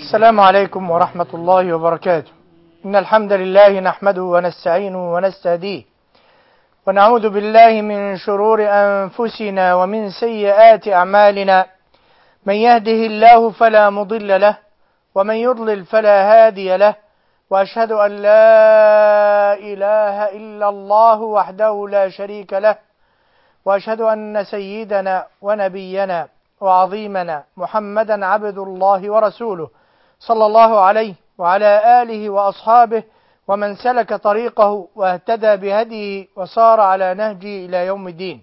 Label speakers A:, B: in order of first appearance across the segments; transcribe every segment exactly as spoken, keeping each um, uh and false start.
A: السلام عليكم ورحمة الله وبركاته. إن الحمد لله نحمده ونستعينه ونستهديه ونعوذ بالله من شرور أنفسنا ومن سيئات أعمالنا. من يهده الله فلا مضل له ومن يضلل فلا هادي له، وأشهد أن لا إله إلا الله وحده لا شريك له، وأشهد أن سيدنا ونبينا وعظيمنا محمدا عبد الله ورسوله صلى الله عليه وعلى آله وأصحابه ومن سلك طريقه واهتدى بهديه وصار على نهجه إلى يوم الدين.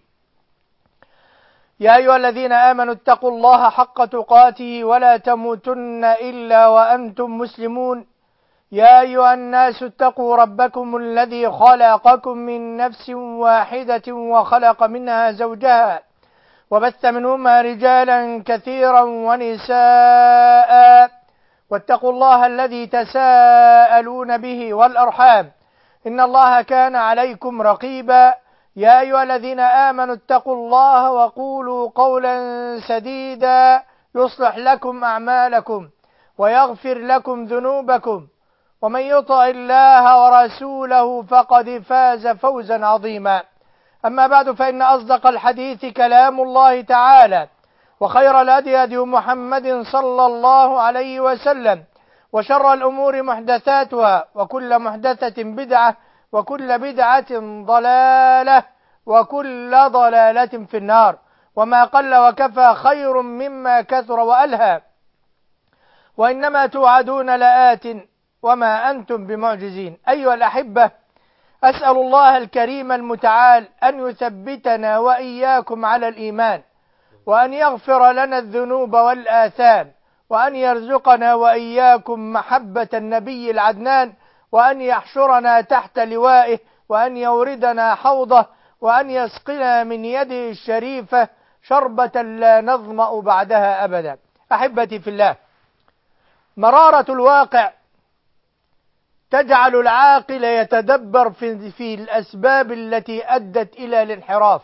A: يا أيها الذين آمنوا اتقوا الله حق تقاته ولا تموتن إلا وأنتم مسلمون. يا أيها الناس اتقوا ربكم الذي خلقكم من نفس واحدة وخلق منها زوجها وبث منهما رجالا كثيرا ونساء، واتقوا الله الذي تساءلون به والأرحام إن الله كان عليكم رقيبا. يا أيها الذين آمنوا اتقوا الله وقولوا قولا سديدا يصلح لكم أعمالكم ويغفر لكم ذنوبكم، ومن يطع الله ورسوله فقد فاز فوزا عظيما. أما بعد، فإن أصدق الحديث كلام الله تعالى، وخير الهدي هدي محمد صلى الله عليه وسلم، وشر الأمور محدثاتها، وكل محدثة بدعة، وكل بدعة ضلالة، وكل ضلالة في النار. وما قل وكفى خير مما كثر وألهى، وإنما توعدون لآت وما أنتم بمعجزين. أيها الأحبة، أسأل الله الكريم المتعال أن يثبتنا وإياكم على الإيمان، وأن يغفر لنا الذنوب والآثام، وأن يرزقنا وإياكم محبة النبي العدنان، وأن يحشرنا تحت لوائه، وأن يوردنا حوضه، وأن يسقنا من يده الشريفة شربة لا نظمأ بعدها أبدا. أحبتي في الله، مرارة الواقع تجعل العاقل يتدبر في, في الأسباب التي أدت إلى الانحراف.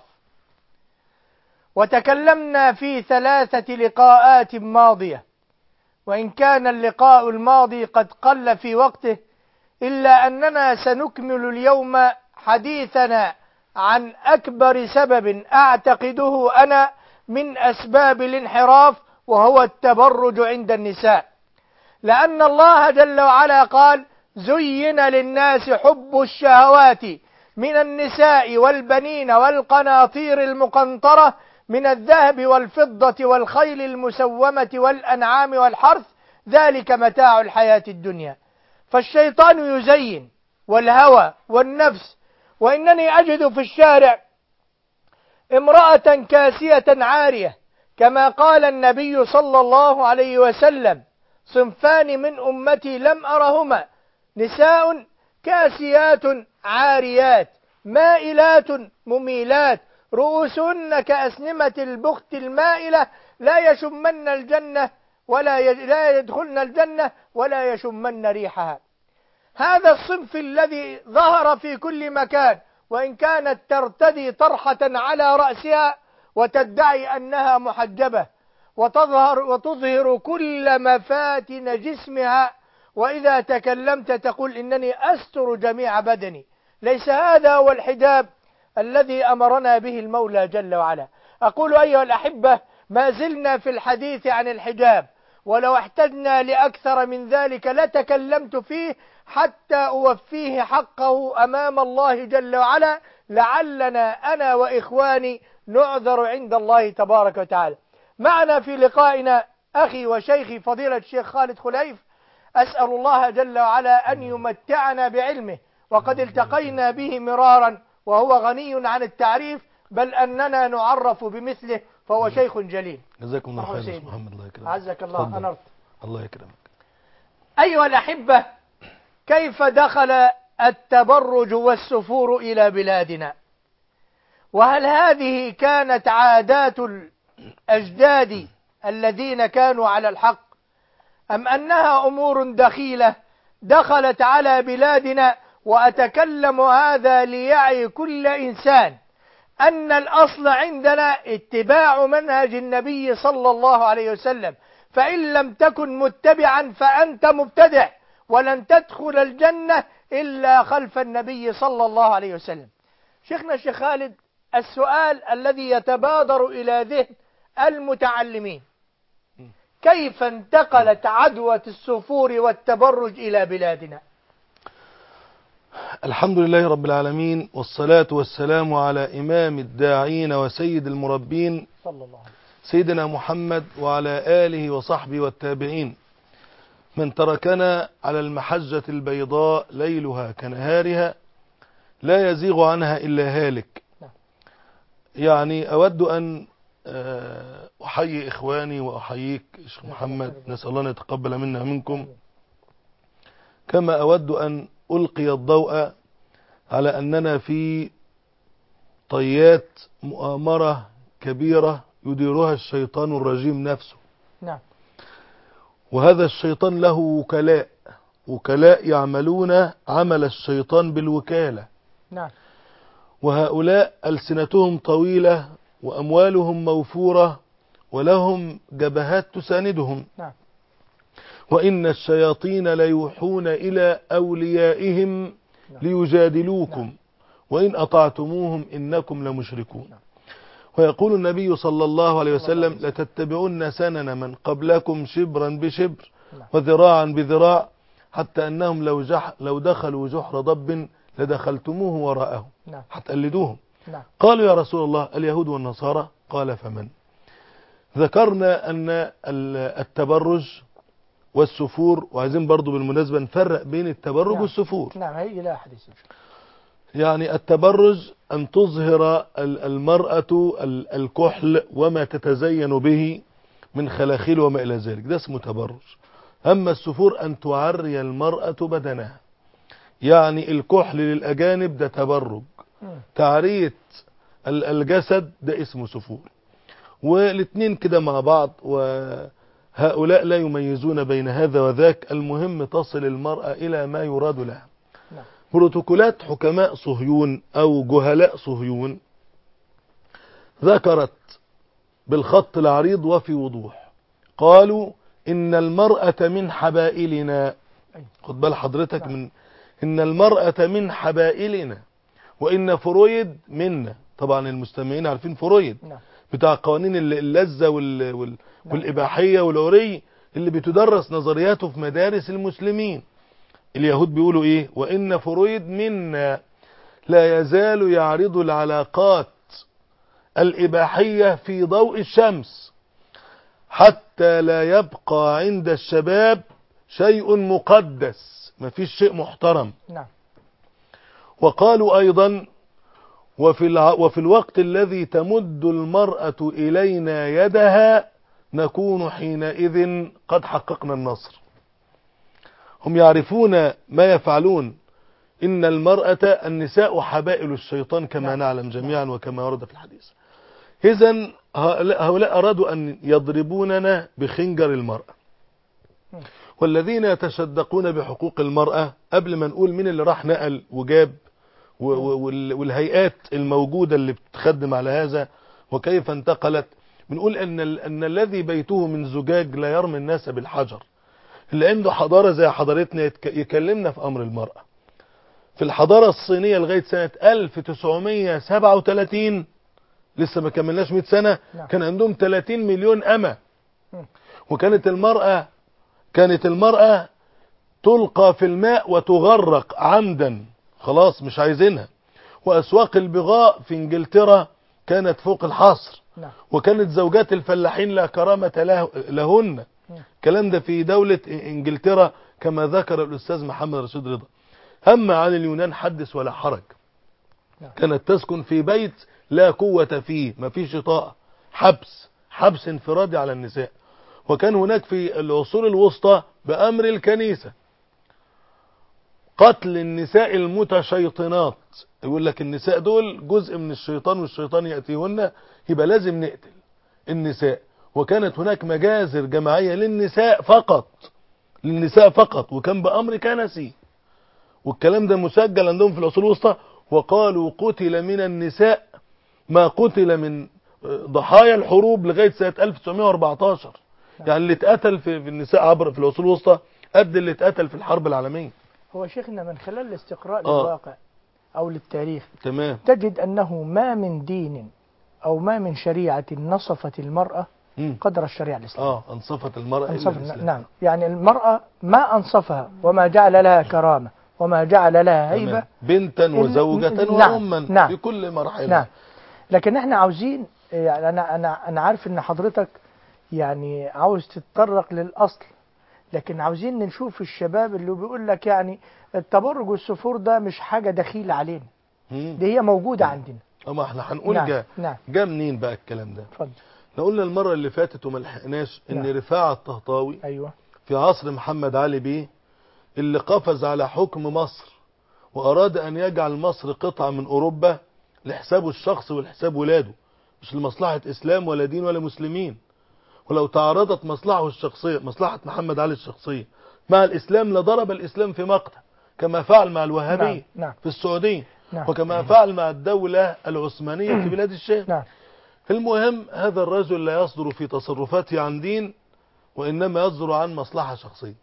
A: وتكلمنا في ثلاثة لقاءات ماضية، وإن كان اللقاء الماضي قد قل في وقته، إلا أننا سنكمل اليوم حديثنا عن أكبر سبب أعتقده أنا من أسباب الانحراف، وهو التبرج عند النساء. لأن الله جل وعلا قال: زين للناس حب الشهوات من النساء والبنين والقناطير المقنطرة من الذهب والفضة والخيل المسومة والأنعام والحرث، ذلك متاع الحياة الدنيا. فالشيطان يزين، والهوى والنفس. وإنني أجد في الشارع امرأة كاسية عارية، كما قال النبي صلى الله عليه وسلم: صنفان من أمتي لم أرهما، نساء كاسيات عاريات مائلات مميلات رؤوسهن كأسنمة البخت المائلة، لا يشمن الجنة ولا لا يدخلن الجنة ولا يشمن ريحها. هذا الصنف الذي ظهر في كل مكان، وإن كانت ترتدي طرحة على رأسها وتدعي أنها محجبة، وتظهر وتظهر كل مفاتن جسمها، وإذا تكلمت تقول: إنني أستر جميع بدني. ليس هذا هو الحجاب الذي أمرنا به المولى جل وعلا. أقول أيها الأحبة، ما زلنا في الحديث عن الحجاب، ولو احتجنا لأكثر من ذلك لتكلمت فيه حتى أوفيه حقه أمام الله جل وعلا، لعلنا أنا وإخواني نعذر عند الله تبارك وتعالى. معنا في لقائنا أخي وشيخي فضيلة الشيخ خالد خليف، أسأل الله جل وعلا أن يمتعنا بعلمه، وقد التقينا به مرارا وهو غني عن التعريف، بل أننا نعرف بمثله، فهو شيخ جليل.
B: جزاكم الله خير محمد، الله يكرمك.
A: عزك الله، أنرت.
B: الله يكرمك.
A: أيها الأحبة، كيف دخل التبرج والسفور إلى بلادنا؟ وهل هذه كانت عادات الأجداد الذين كانوا على الحق، أم أنها أمور دخيلة دخلت على بلادنا؟ وأتكلم هذا ليعي كل إنسان أن الأصل عندنا اتباع منهج النبي صلى الله عليه وسلم، فإن لم تكن متبعا فأنت مبتدع، ولن تدخل الجنة إلا خلف النبي صلى الله عليه وسلم. شيخنا الشيخ خالد، السؤال الذي يتبادر إلى ذهن المتعلمين: كيف انتقلت عدوى السفور والتبرج إلى بلادنا؟
B: الحمد لله رب العالمين، والصلاة والسلام على إمام الداعين وسيد المربين
A: صلى الله عليه وسلم
B: سيدنا محمد وعلى آله وصحبه والتابعين، من تركنا على المحجة البيضاء ليلها كنهارها لا يزيغ عنها إلا هالك. يعني أود أن أحيي إخواني وأحييك شيخ محمد، نسأل الله أن يتقبل منا منكم، كما أود أن ألقي الضوء على أننا في طيات مؤامرة كبيرة يديرها الشيطان الرجيم نفسه.
A: نعم.
B: وهذا الشيطان له وكلاء وكلاء يعملون عمل الشيطان بالوكالة.
A: نعم.
B: وهؤلاء ألسنتهم طويلة وأموالهم موفورة ولهم جبهات تساندهم.
A: نعم.
B: وإن الشياطين ليوحون إلى أوليائهم
A: نعم.
B: ليجادلوكم.
A: نعم.
B: وإن أطعتموهم إنكم لمشركون.
A: نعم.
B: ويقول النبي صلى الله عليه وسلم: لتتبعون سنن من قبلكم شبرا بشبر وذراعا بذراع، حتى أنهم لو, جح لو دخلوا جحر ضب لدخلتموه وراءه.
A: نعم.
B: هتقلدوهم.
A: نعم.
B: قالوا: يا رسول الله اليهود والنصارى؟ قال: فمن؟ ذكرنا أن التبرج والسفور، وعايزين برضو بالمناسبة نفرق بين التبرج
A: نعم.
B: والسفور.
A: نعم، هي لا حديث.
B: يعني التبرج أن تظهر المرأة الكحل وما تتزين به من خلاخيل وما إلى ذلك، ده اسمه تبرج. أما السفور أن تعري المرأة بدنها، يعني الكحل للأجانب ده تبرج، تعرية الجسد ده اسمه سفور. والاثنين كده مع بعض، وهؤلاء لا يميزون بين هذا وذاك. المهم تصل المرأة إلى ما يراد لها. بروتوكولات حكماء صهيون أو جهلاء صهيون ذكرت بالخط العريض وفي وضوح، قالوا: إن المرأة من حبائلنا. خد بال حضرتك من إن المرأة من حبائلنا، وإن فرويد منا. طبعا المستمعين عارفين فرويد بتاع قوانين اللذة والإباحية والعري اللي بتدرس نظرياته في مدارس المسلمين. اليهود بيقولوا ايه؟ وإن فرويد منا لا يزال يعرض العلاقات الإباحية في ضوء الشمس حتى لا يبقى عند الشباب شيء مقدس، ما فيش شيء محترم.
A: نعم.
B: وقالوا أيضا: وفي, الع... وفي الوقت الذي تمد المرأة إلينا يدها نكون حينئذ قد حققنا النصر. هم يعرفون ما يفعلون. إن المرأة النساء حبائل الشيطان كما نعم. نعلم جميعا وكما ورد في الحديث. إذن هؤلاء أرادوا أن يضربوننا بخنجر المرأة. والذين يتشدقون بحقوق المرأة، قبل ما نقول مين اللي راح نقل وجاب والهيئات الموجودة اللي بتخدم على هذا وكيف انتقلت، بنقول أن, أن الذي بيته من زجاج لا يرمي الناس بالحجر. اللي عنده حضارة زي حضارتنا يكلمنا في أمر المرأة. في الحضارة الصينية لغاية سنة ألف وتسعمية وسبعة وثلاثين، لسه ما كملناش مئة سنة، كان عندهم ثلاثين مليون أمة. وكانت المرأة كانت المرأة تلقى في الماء وتغرق عمدا، خلاص مش عايزينها. وأسواق البغاء في انجلترا كانت فوق الحصر. وكانت زوجات الفلاحين لا كرامة له لهن. الكلام ده في دولة انجلترا كما ذكر الأستاذ محمد رشيد رضا. أما عن اليونان حدث ولا حرج. كانت تسكن في بيت لا قوة فيه، ما فيش طاقة، حبس حبس انفرادي على النساء. وكان هناك في العصور الوسطى بأمر الكنيسة قتل النساء المتشيطنات. يقول لك النساء دول جزء من الشيطان والشيطان يأتيهن، يبقى لازم نقتل النساء. وكانت هناك مجازر جماعية للنساء فقط، للنساء فقط، وكان بأمر كنسي. والكلام ده مسجل عندهم في العصور الوسطى. وقالوا قتل من النساء ما قتل من ضحايا الحروب لغاية سنة ألف وتسعمية وأربعتاشر.
A: نعم.
B: يعني اللي اتقتل في في النساء عبر في العصور الوسطى قد اللي اتقتل في الحرب العالمية.
A: هو شيخنا من خلال الاستقراء
B: آه.
A: للواقع أو للتاريخ
B: تمام.
A: تجد أنه ما من دين أو ما من شريعة نصفت المرأة
B: مم.
A: قدر الشريعة الإسلامية.
B: اه انصفت المرأة إلا
A: أنصف
B: الإسلام.
A: نعم، يعني المرأة ما أنصفها وما جعل لها كرامة وما جعل لها هيبة
B: تمام. بنتا وزوجة
A: نعم.
B: وأما
A: نعم.
B: في كل مرحلة.
A: نعم. لكن احنا عاوزين، يعني أنا أنا أنا عارف إن حضرتك يعني عاوز تتطرق للأصل، لكن عاوزين نشوف الشباب اللي بيقول لك يعني التبرج والسفور ده مش حاجة دخيلة علينا،
B: مم.
A: دي هي موجودة عندنا.
B: اما احنا هنقول
A: نعم.
B: جا
A: نعم.
B: جا منين بقى الكلام ده؟
A: اتفضل.
B: احنا قلنا المرة اللي فاتت وما لحقناش ان
A: نعم.
B: رفاعة الطهطاوي
A: أيوة.
B: في عصر محمد علي بيه اللي قفز على حكم مصر وأراد أن يجعل مصر قطعة من أوروبا لحسابه الشخصي ولحساب ولاده، مش لمصلحة إسلام ولا دين ولا مسلمين. ولو تعارضت مصلحته الشخصية مصلحة محمد علي الشخصية مع الإسلام لضرب الإسلام في مقتل، كما فعل مع الوهابية
A: نعم. نعم.
B: في السعودية،
A: نعم.
B: وكما فعل مع الدولة العثمانية في بلاد الشام.
A: نعم.
B: المهم هذا الرجل لا يصدر في تصرفاته عن دين، وإنما يصدر عن مصلحة شخصية.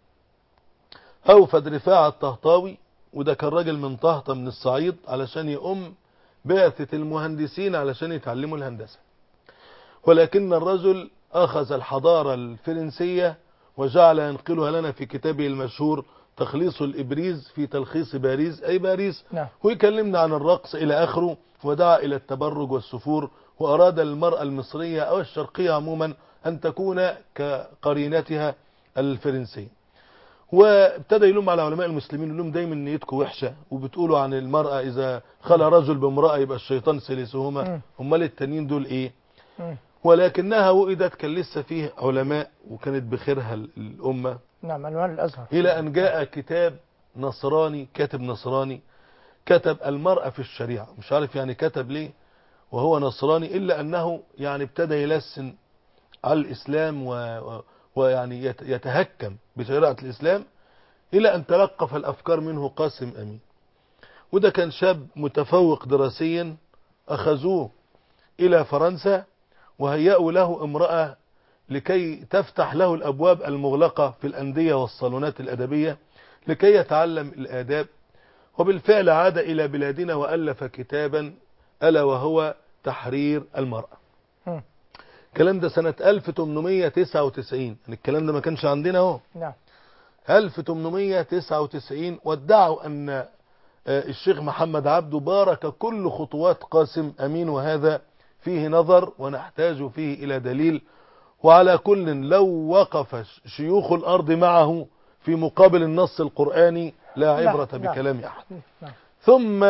B: أوفد رفاعة الطهطاوي، وده كان راجل من طهطا من الصعيد، علشان يقوم بعثة المهندسين علشان يتعلموا الهندسة. ولكن الرجل أخذ الحضارة الفرنسية وجعل ينقلها لنا في كتابه المشهور تخليص الإبريز في تلخيص باريس أي باريس.
A: نعم.
B: ويكلمنا عن الرقص إلى آخره، ودعا إلى التبرج والسفور، وأراد المرأة المصرية أو الشرقية عموما أن تكون كقرينتها الفرنسية. وابتدى يلوم على علماء المسلمين، يقول لهم دايما نيتكم وحشة، وبتقولوا عن المرأة إذا خلى رجل بامرأة يبقى الشيطان ثالثهما، امال التانيين دول إيه؟
A: مم.
B: ولكنها وئدت، كان لسه فيه علماء وكانت بخيرها الأمة.
A: نعم. أنوار الأزهر.
B: إلى أن جاء كتاب نصراني، كاتب نصراني كتب المرأة في الشريعة، مش عارف يعني كتب ليه وهو نصراني، إلا أنه يعني ابتدى يلسن على الإسلام و... و... ويعني يت... يتهكم بشريعة الإسلام، إلى أن تلقف الأفكار منه قاسم أمين. وده كان شاب متفوق دراسيا، أخذوه إلى فرنسا وهيأوا له امرأة لكي تفتح له الأبواب المغلقة في الأندية والصالونات الأدبية لكي يتعلم الآداب. وبالفعل عاد إلى بلادنا وألف كتابا ألا وهو تحرير المرأة.
A: مم.
B: الكلام ده سنة ألف وثمانمائة وتسعة وتسعين، يعني الكلام ده ما كانش عندنا اهو.
A: نعم.
B: ألف وثمانمائة وتسعة وتسعين، وادعوا أن الشيخ محمد عبده بارك كل خطوات قاسم أمين، وهذا فيه نظر ونحتاج فيه إلى دليل. وعلى كل لو وقف شيوخ الأرض معه في مقابل النص القرآني لا عبرة
A: لا.
B: بكلام أحد.
A: نعم.
B: ثم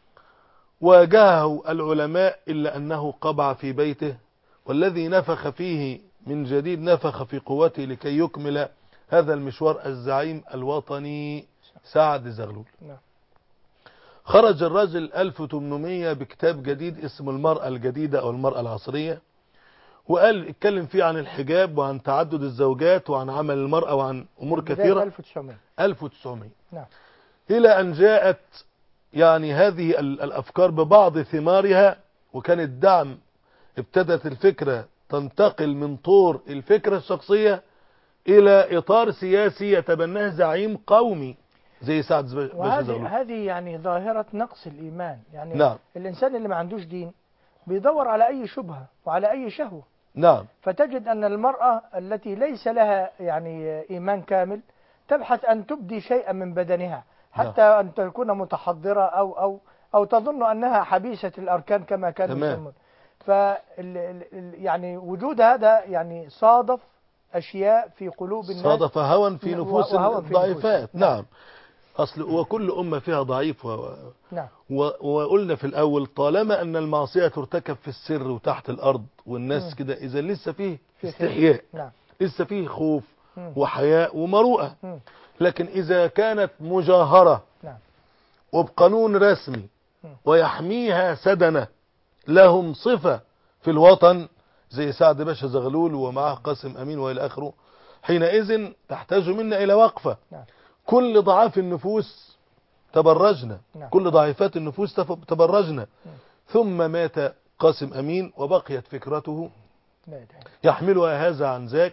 B: واجهه العلماء إلا أنه قبع في بيته، والذي نفخ فيه من جديد نفخ في قوته لكي يكمل هذا المشوار الزعيم الوطني سعد زغلول.
A: نعم.
B: خرج الرجل ألف وثمانمائة بكتاب جديد اسمه المرأة الجديدة أو المرأة العصرية، وقال اتكلم فيه عن الحجاب وعن تعدد الزوجات وعن عمل المرأة وعن أمور كثيرة.
A: ألف وتسعمائة.
B: ألف وتسعمائة.
A: نعم.
B: إلى أن جاءت يعني هذه الأفكار ببعض ثمارها، وكان الدعم ابتدت الفكرة تنتقل من طور الفكرة الشخصية إلى إطار سياسي يتبناه زعيم قومي زي سعد باشا زغلول.
A: وهذه هذه يعني ظاهرة نقص الإيمان، يعني
B: نعم.
A: الإنسان اللي ما عندوش دين بيدور على أي شبهة وعلى أي شهوة.
B: نعم.
A: فتجد أن المرأة التي ليس لها يعني إيمان كامل تبحث أن تبدي شيئا من بدنها حتى نعم. أن تكون متحضرة أو أو أو تظن أنها حبيسة الأركان كما كانوا يسمون. ف يعني وجود هذا يعني صادف أشياء في قلوب الناس،
B: صادف هوى في نفوس الضعيفات. نعم. نعم. أصل وكل أمة فيها ضعيف و...
A: نعم.
B: و... وقلنا في الأول طالما أن المعصية ترتكب في السر وتحت الأرض والناس كده، إذا لسه فيه في استحياء.
A: نعم.
B: لسه فيه خوف
A: مم.
B: وحياء ومروءة.
A: مم.
B: لكن إذا كانت مجاهرة
A: نعم.
B: وبقانون رسمي
A: مم.
B: ويحميها سدنة لهم صفة في الوطن زي سعد باشا زغلول ومعه قاسم أمين وإلى آخره، حينئذ تحتاج منا إلى وقفة.
A: نعم.
B: كل ضعاف النفوس تبرجنا.
A: نعم.
B: كل ضعيفات النفوس تبرجنا.
A: نعم.
B: ثم مات قاسم أمين وبقيت فكرته
A: لا
B: يحملها هذا عن ذاك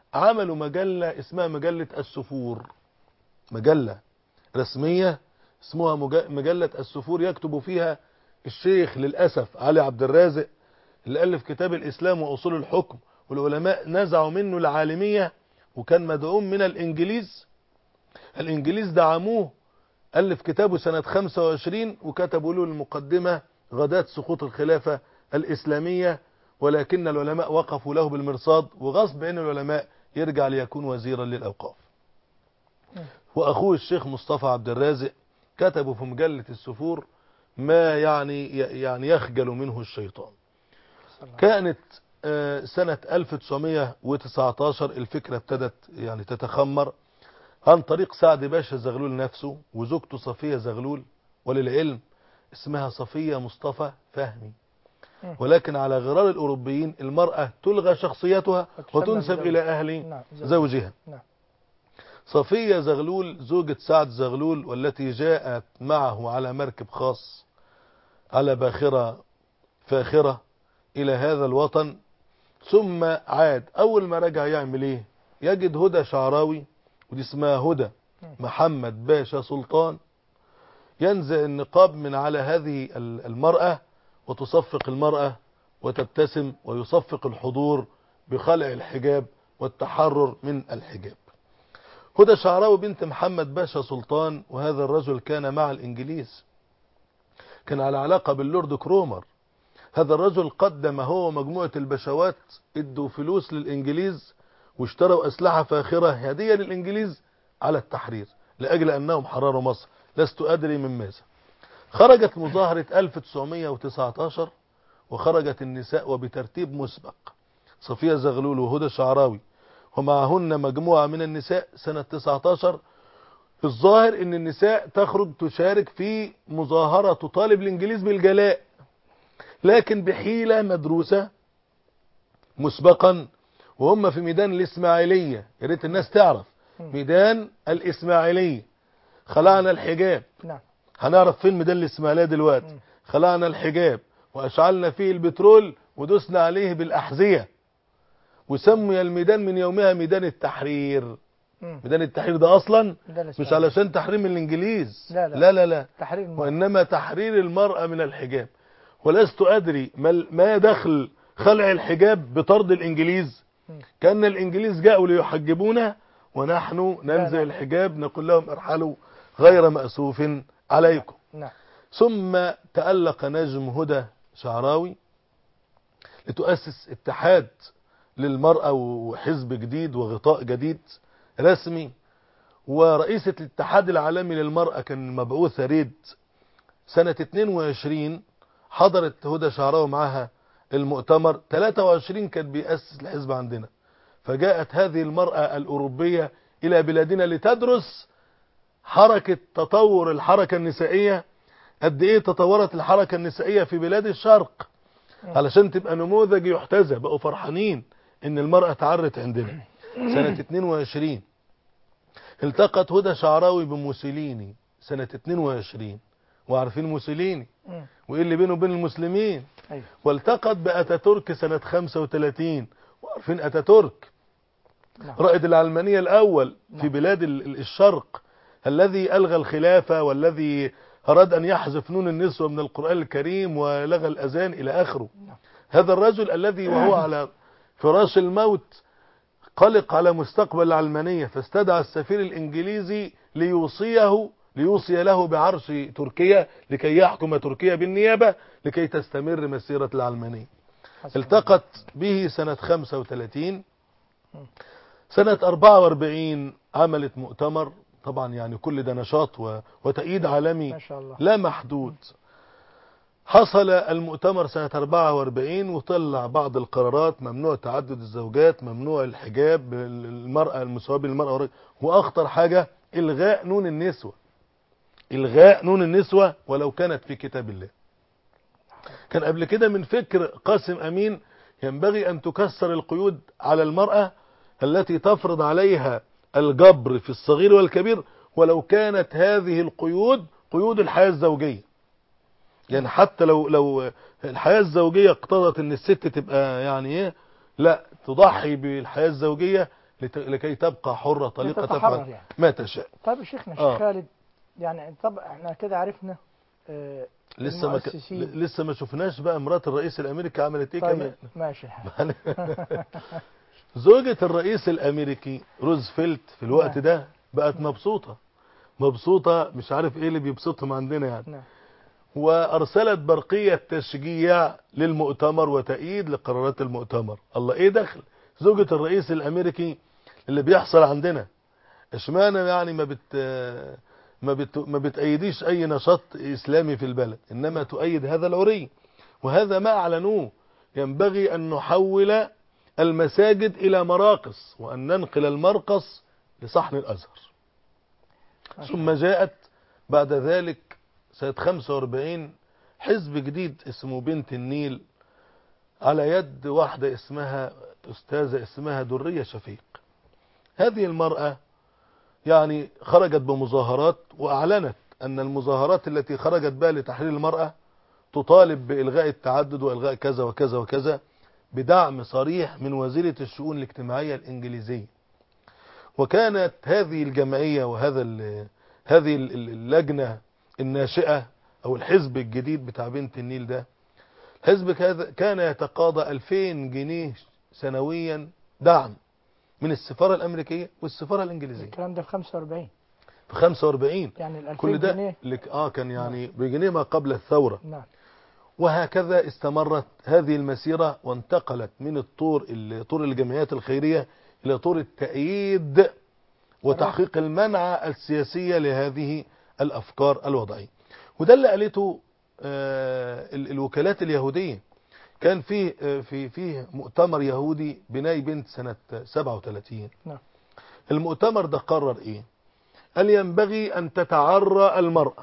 B: عملوا مجلة اسمها مجلة السفور، مجلة رسمية اسمها مجلة السفور، يكتب فيها الشيخ للأسف علي عبد الرازق اللي ألف كتاب الإسلام وأصول الحكم، والعلماء نزعوا منه العالمية، وكان مدعوم من الإنجليز. الإنجليز دعموه، ألف كتابه سنة خمسة وعشرين وكتبوا له المقدمة غداة سقوط الخلافة الإسلامية، ولكن العلماء وقفوا له بالمرصاد، وغصب أن العلماء يرجع ليكون وزيرا للأوقاف. وأخوه الشيخ مصطفى عبد الرازق كتبوا في مجلة السفور ما يعني يعني يخجل منه الشيطان. كانت سنة ألف وتسعمائة وتسعة عشر الفكرة ابتدت يعني تتخمر عن طريق سعد باشا زغلول نفسه وزوجته صفية زغلول، وللعلم اسمها صفية مصطفى فهمي، ولكن على غرار الأوروبيين المرأة تلغى شخصيتها وتنسب إلى أهل زوجها. صفية زغلول زوجة سعد زغلول، والتي جاءت معه على مركب خاص على باخرة فاخرة إلى هذا الوطن، ثم عاد. أول ما رجع يعمل إيه؟ يجد هدى شعراوي، ودي اسمها هدى محمد باشا سلطان، ينزع النقاب من على هذه المرأة وتصفق المرأة وتبتسم، ويصفق الحضور بخلع الحجاب والتحرر من الحجاب. هدى شعراوي بنت محمد باشا سلطان، وهذا الرجل كان مع الإنجليز، كان على علاقة باللورد كرومر. هذا الرجل قدم هو ومجموعة البشوات ادوا فلوس للإنجليز واشتروا أسلحة فاخرة هدية للإنجليز على التحرير، لأجل أنهم حرروا مصر، لست أدري من ماذا. خرجت مظاهرة ألف وتسعمائة وتسعة عشر وخرجت النساء وبترتيب مسبق، صفية زغلول وهدى شعراوي ومعهن مجموعة من النساء سنة تسعة عشر. الظاهر ان النساء تخرج تشارك في مظاهرة تطالب الإنجليز بالجلاء، لكن بحيلة مدروسة مسبقا، وهم في ميدان الإسماعيلية. يا ريت الناس تعرف ميدان الإسماعيلية. خلعنا الحجاب، هنعرف فين ميدان الإسماعيلية دلوقتي. خلعنا الحجاب وأشعلنا فيه البترول ودسنا عليه بالأحذية، وسمي الميدان من يومها ميدان التحرير. ميدان التحرير ده أصلا مش علشان تحريم الإنجليز، لا لا لا, لا. تحرير وإنما تحرير المرأة من الحجاب. ولست أدري ما دخل خلع الحجاب بطرد الإنجليز، كأن الإنجليز جاءوا ليحجبونا ونحن ننزع الحجاب نقول لهم ارحلوا غير مأسوف عليكم. ثم تألق نجم هدى شعراوي لتؤسس اتحاد للمرأة وحزب جديد وغطاء جديد رسمي، ورئيسة الاتحاد العالمي للمرأة كان مبعوثة ريد. سنة اثنين وعشرين حضرت هدى شعراوي معها المؤتمر، ثلاثة وعشرين كان بيأسس الحزب عندنا. فجاءت هذه المرأة الأوروبية إلى بلادنا لتدرس حركة تطور الحركة النسائية، قد إيه تطورت الحركة النسائية في بلاد الشرق، علشان تبقى نموذج يحتذى. بقوا فرحانين إن المرأة تعرت عندنا. سنة اثنين وعشرين التقت هدى شعراوي بموسوليني سنة اثنين وعشرين، وعارفين موسوليني وإيه اللي بينه وبين المسلمين. والتقت بأتاتورك سنة خمسة وثلاثين، وعارفين أتاتورك رائد العلمانية الأول في بلاد الشرق، الذي ألغى الخلافة والذي أراد أن يحذف نون النسوة من القرآن الكريم ولغى الأذان إلى آخره. هذا الرجل الذي وهو على فراش الموت قلق على مستقبل العلمانية، فاستدعى السفير الإنجليزي ليوصيه ليوصي له بعرش تركيا لكي يحكم تركيا بالنيابة لكي تستمر مسيرة العلمانية. التقت به سنة خمسة وثلاثين. سنة أربعة وأربعين عملت مؤتمر، طبعا يعني كل ده نشاط وتأييد عالمي لا محدود. حصل المؤتمر سنة أربعة وأربعين وطلع بعض القرارات: ممنوع تعدد الزوجات، ممنوع الحجاب، المرأة المساواة بين المرأة والرجل، وأخطر حاجة إلغاء نون النسوة. إلغاء نون النسوة ولو كانت في كتاب الله. كان قبل كده من فكر قاسم أمين ينبغي أن تكسر القيود على المرأة التي تفرض عليها الجبر في الصغير والكبير، ولو كانت هذه القيود قيود الحياة الزوجية. يعني حتى لو لو الحياة الزوجية اقتضت ان الست تبقى يعني ايه، لا تضحي بالحياة الزوجية لت- لكي تبقى حرة طليقة
A: لتتحرر
B: تفعل
A: يعني.
B: ما تشاء.
A: طيب يا شيخنا الشيخ
B: آه.
A: خالد، يعني طب احنا كده عرفنا آه
B: لسه ما ك...
A: المؤسسين.
B: ل- لسه ما شفناش بقى مرات الرئيس الامريكي عملت ايه
A: طيب
B: كمان.
A: ماشي الحال.
B: زوجة الرئيس الامريكي روزفلت في الوقت
A: نعم.
B: ده بقت
A: نعم.
B: مبسوطة مبسوطة مش عارف ايه اللي بيبسطهم عندنا يعني.
A: نعم.
B: وارسلت برقية تشجيع للمؤتمر وتأييد لقرارات المؤتمر. الله ايه دخل زوجة الرئيس الامريكي اللي بيحصل عندنا؟ اشمعنى يعني ما بت ما بت ما بتأيديش اي نشاط اسلامي في البلد، انما تؤيد هذا العري؟ وهذا ما اعلنوه. ينبغي ان نحول المساجد الى مراقص، وان ننقل المرقص لصحن الازهر. ثم جاءت بعد ذلك سنة خمسة وأربعين حزب جديد اسمه بنت النيل، على يد واحدة اسمها أستاذة اسمها درية شفيق. هذه المرأة يعني خرجت بمظاهرات وأعلنت أن المظاهرات التي خرجت بها لتحرير المرأة تطالب بإلغاء التعدد وإلغاء كذا وكذا وكذا، بدعم صريح من وزيرة الشؤون الاجتماعية الإنجليزية. وكانت هذه الجمعية وهذا هذه اللجنة الناشئة أو الحزب الجديد بتاع بنت النيل ده، حزب كان يتقاضى ألفين جنيه سنويا دعم من السفارة الأمريكية والسفارة الإنجليزية.
A: الكلام ده في خمسة وأربعين.
B: في خمسة وأربعين
A: يعني الألفين
B: كل ده
A: جنيه
B: لك اه كان يعني
A: نعم.
B: بجنيه ما قبل الثورة.
A: نعم.
B: وهكذا استمرت هذه المسيرة، وانتقلت من الطور طور الجمعيات الخيرية إلى طور التأييد وتحقيق المنعة السياسية لهذه الأفكار الوضعية. وده اللي قالته آه الوكالات اليهودية. كان فيه آه في فيه مؤتمر يهودي بناي بنت سنة سبعة وثلاثين.
A: نعم.
B: المؤتمر ده قرر ايه؟ قال ينبغي ان تتعرى المرأة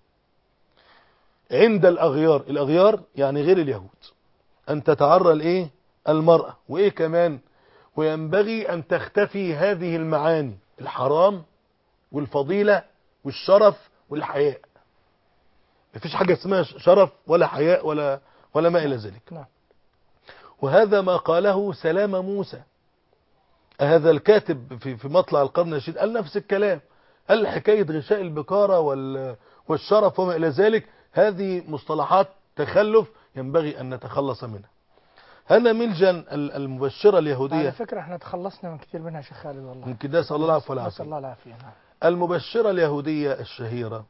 B: عند الأغيار. الأغيار يعني غير اليهود. أن تتعرى الايه؟ المرأة. وإيه كمان؟ وينبغي أن تختفي هذه المعاني: الحرام والفضيلة والشرف والحياء. مفيش حاجة اسمها شرف ولا حياء ولا ولا ما إلى ذلك.
A: نعم.
B: وهذا ما قاله سلام موسى، هذا الكاتب في في مطلع القرن الرشيد، قال نفس الكلام. قال حكاية غشاء البكارة والشرف وما إلى ذلك هذه مصطلحات تخلف ينبغي أن نتخلص منها. هنا ملجأ المبشرة اليهودية.
A: على فكرة احنا تخلصنا من كتير منها شيخ خالد والله.
B: من كده صلى الله عليه وسلم.
A: نسأل الله العافية. نعم.
B: المبشرة اليهودية الشهيرة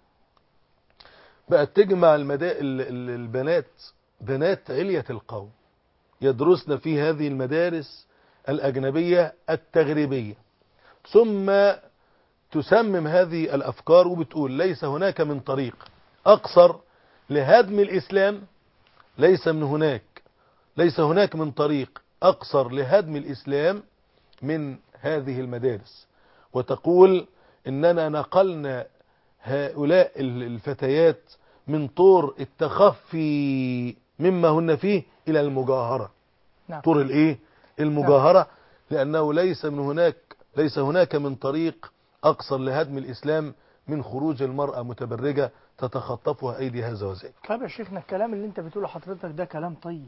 B: بقت تجمع المدا... البنات بنات علية القوم يدرسن في هذه المدارس الأجنبية التغريبية، ثم تسمم هذه الأفكار وبتقول ليس هناك من طريق أقصر لهدم الإسلام، ليس من هناك ليس هناك من طريق أقصر لهدم الإسلام من هذه المدارس. وتقول إننا نقلنا هؤلاء الفتيات من طور التخفي مما هن فيه إلى المجاهرة.
A: نعم.
B: طور الإيه؟ المجاهرة. لأنه ليس من هناك ليس هناك من طريق أقصر لهدم الإسلام من خروج المرأة متبرجة تتخطفها أيدي هذا وذاك.
A: طيب يا شيخنا الكلام اللي انت بتقوله حضرتك ده كلام طيب.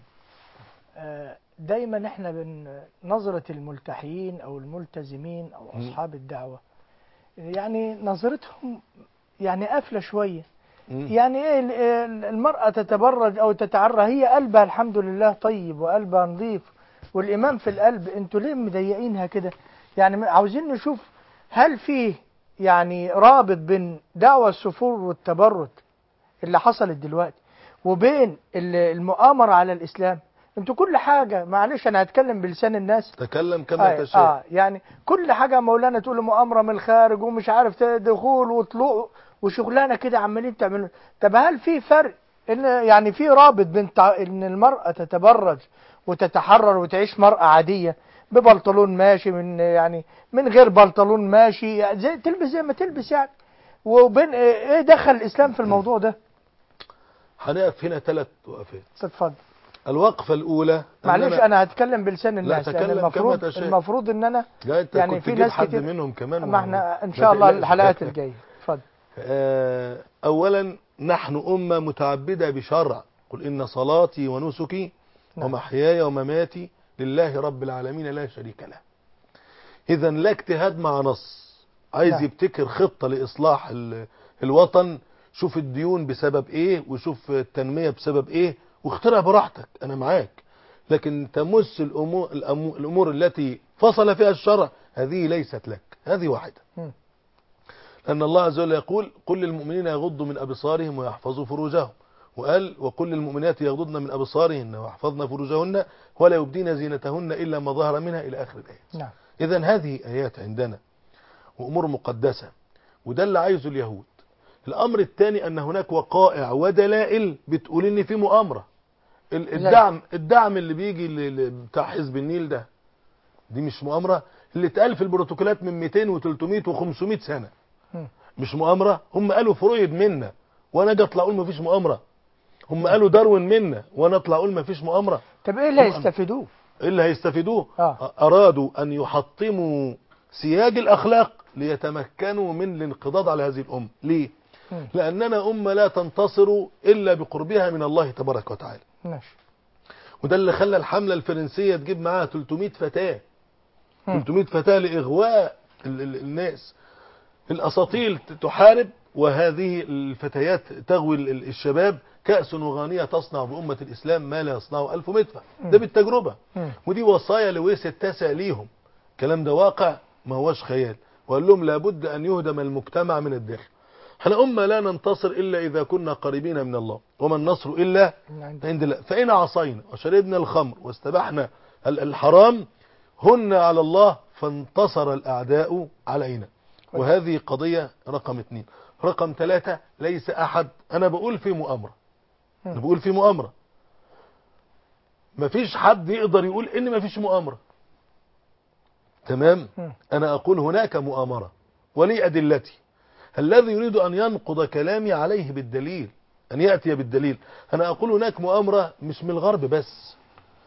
A: دايما احنا بن نظرة الملتحيين او الملتزمين او اصحاب الدعوة يعني نظرتهم يعني قافلة شوية. يعني ايه المرأة تتبرج او تتعرى؟ هي قلبها الحمد لله طيب وقلبها نظيف والايمان في القلب، انتوا ليه مضيقينها كده؟ يعني عاوزين نشوف هل فيه يعني رابط بين دعوة السفور والتبرج اللي حصلت دلوقتي وبين المؤامرة على الإسلام. انتوا كل حاجة، معلش أنا هتكلم بلسان الناس،
B: تكلم كما
A: آه
B: تشاء.
A: آه يعني كل حاجة مولانا تقول مؤامرة من الخارج ومش عارف دخول وطلوع وشغلانة كده عمالين تعملوا. طب هل في فرق إن يعني في رابط بين إن المرأة تتبرج وتتحرر وتعيش مرأة عادية ببنطلون ماشي من يعني من غير بنطلون ماشي يعني زي تلبس زي ما تلبس يعني، وبين ايه دخل الاسلام في الموضوع ده؟
B: هنقف هنا ثلاث وقفات.
A: اتفضل.
B: الوقفة الأولى
A: معلش أنا هتكلم بلسان الناس
B: يعني
A: المفروض المفروض إن أنا
B: يعني في ناس حد كتير منهم كمان
A: ما احنا إن شاء الله الحلقات الجاية. اتفضل.
B: أولا نحن أمة متعبدة بشرع، قل إن صلاتي ونسكي
A: نعم.
B: ومحياي ومماتي لله رب العالمين لا شريك له. إذا لا اجتهاد مع نص، عايز
A: نعم.
B: يبتكر خطة لإصلاح ال- الوطن، شوف الديون بسبب ايه وشوف التنمية بسبب ايه واخترع براحتك، انا معاك. لكن تمس الامور, الأمو- الأمور التي فصل فيها الشرع هذه ليست لك، هذه واحدة.
A: مم.
B: لأن الله عز وجل يقول قل للمؤمنين يغضوا من أبصارهم ويحفظوا فروجهم، وقال وقل للمؤمنات يغضضن من أبصارهن ويحفظن فروجهن ولا يبدين زينتهن إلا ما ظهر منها إلى آخر الآيات.
A: نعم.
B: إذن هذه آيات عندنا وأمور مقدسة، وده اللي عايزه اليهود. الأمر الثاني أن هناك وقائع ودلائل بتقول إن في مؤامرة. ال- الدعم الدعم اللي بيجي ل- ل- بتاع حزب النيل ده، دي مش مؤامرة؟ اللي اتقال في البروتوكولات من مئتين وثلاثمئة وخمسمئة سنة
A: مم.
B: مش مؤامرة؟ هم قالوا فرويد منا وانا اجي اطلع اقول مفيش مؤامرة. هم قالوا داروين منا وانا اطلع اقول مفيش مؤامرة.
A: طب ايه اللي هيستفيدوه؟
B: ايه اللي هيستفيدوه؟
A: آه.
B: ارادوا ان يحطموا سياج الاخلاق ليتمكنوا من الانقضاض على هذه الامة. ليه؟
A: مم.
B: لاننا امة لا تنتصر الا بقربها من الله تبارك وتعالى.
A: ماشي.
B: وده اللي خلى الحملة الفرنسية تجيب معاها ثلاثمئة فتاة،
A: مم.
B: ثلاثمئة فتاة لإغواء ال- ال- الناس. الأساطيل تحارب وهذه الفتيات تغوي ال- الشباب. كأس وغانية تصنع بأمة الإسلام ما لا يصنعه ألف مدفع. ده بالتجربة.
A: مم.
B: ودي وصايا لويس التاسع ليهم، الكلام ده واقع ما هوش خيال. وقال لهم لابد أن يهدم المجتمع من الداخل. احنا أمة لا ننتصر إلا إذا كنا قريبين من الله، وما النصر إلا عند الله. فإن عصينا وشربنا الخمر واستبحنا ال- الحرام هن على الله فانتصر الأعداء علينا. وهذه قضية رقم اثنين. رقم ثلاثة، ليس أحد، أنا بقول في مؤامرة، أنا بقول في مؤامرة، مفيش حد يقدر يقول إن مفيش مؤامرة. تمام؟ أنا أقول هناك مؤامرة ولي أدلتي. الذي يريد أن ينقض كلامي عليه بالدليل، أن يأتي بالدليل. أنا أقول هناك مؤامرة مش من الغرب بس،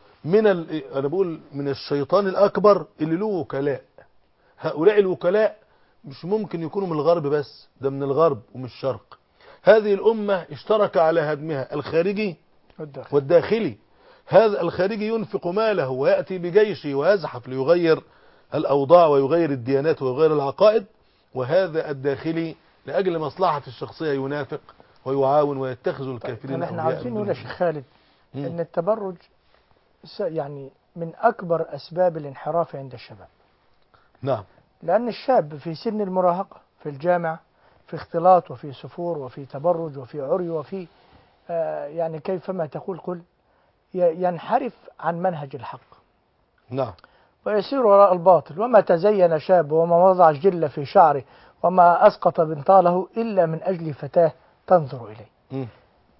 B: من ال... أنا بقول من الشيطان الأكبر اللي له وكلاء. هؤلاء الوكلاء مش ممكن يكونوا من الغرب بس، ده من الغرب ومن الشرق. هذه الأمة اشترك على هدمها الخارجي
A: والداخل.
B: والداخلي. هذا الخارجي ينفق ماله ويأتي بجيشه ويزحف ليغير الأوضاع ويغير الديانات ويغير العقائد، وهذا الداخلي لأجل مصلحة الشخصية ينافق ويعاون ويتخذ الكافرين
A: طب احنا
B: أولياء
A: عارفين
B: من
A: ولا
B: دون
A: شيخ خالد
B: مم.
A: ان التبرج س- يعني من اكبر اسباب الانحراف عند الشباب،
B: نعم.
A: لان الشاب في سن المراهقة في الجامعة في اختلاط وفي سفور وفي تبرج وفي عري وفي آه يعني كيفما تقول قل ي- ينحرف عن منهج الحق
B: نعم.
A: ويسير وراء الباطل. وما تزين شاب وما وضع جل في شعره وما أسقط بنطاله إلا من أجل فتاة تنظر إليه.
B: مم.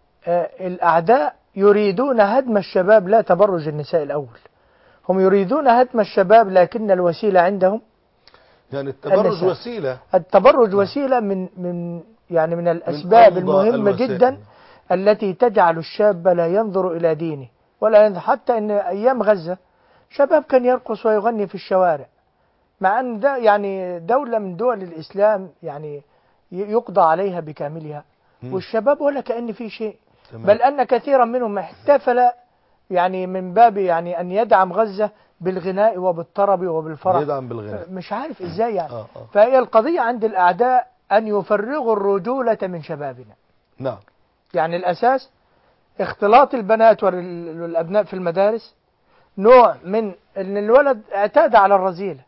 A: آه الأعداء يريدون هدم الشباب، لا تبرج النساء الأول، هم يريدون هدم الشباب لكن الوسيلة عندهم
B: يعني التبرج
A: النساء.
B: وسيلة.
A: التبرج
B: نعم.
A: وسيلة من من يعني من الأسباب
B: أمضى
A: المهمة
B: الوسائل.
A: جدا التي تجعل الشاب لا ينظر إلى دينه ولا ينظر. حتى أن أيام غزة شباب كان يرقص ويغني في الشوارع، مع أن ده يعني دولة من دول الإسلام يعني ي- يقضى عليها بكاملها،
B: مم.
A: والشباب ولا كأن في شيء.
B: تمام.
A: بل أن كثيرا منهم احتفل يعني من باب يعني أن يدعم غزة بالغناء وبالطرب وبالفرح.
B: يدعم بالغناء.
A: مش عارف إزاي يعني.
B: آه آه.
A: فهي القضية عند الأعداء أن يفرغوا الرجولة من شبابنا.
B: نعم.
A: يعني الأساس اختلاط البنات وال- والأبناء في المدارس، نوع من أن الولد اعتاد على الرذيلة.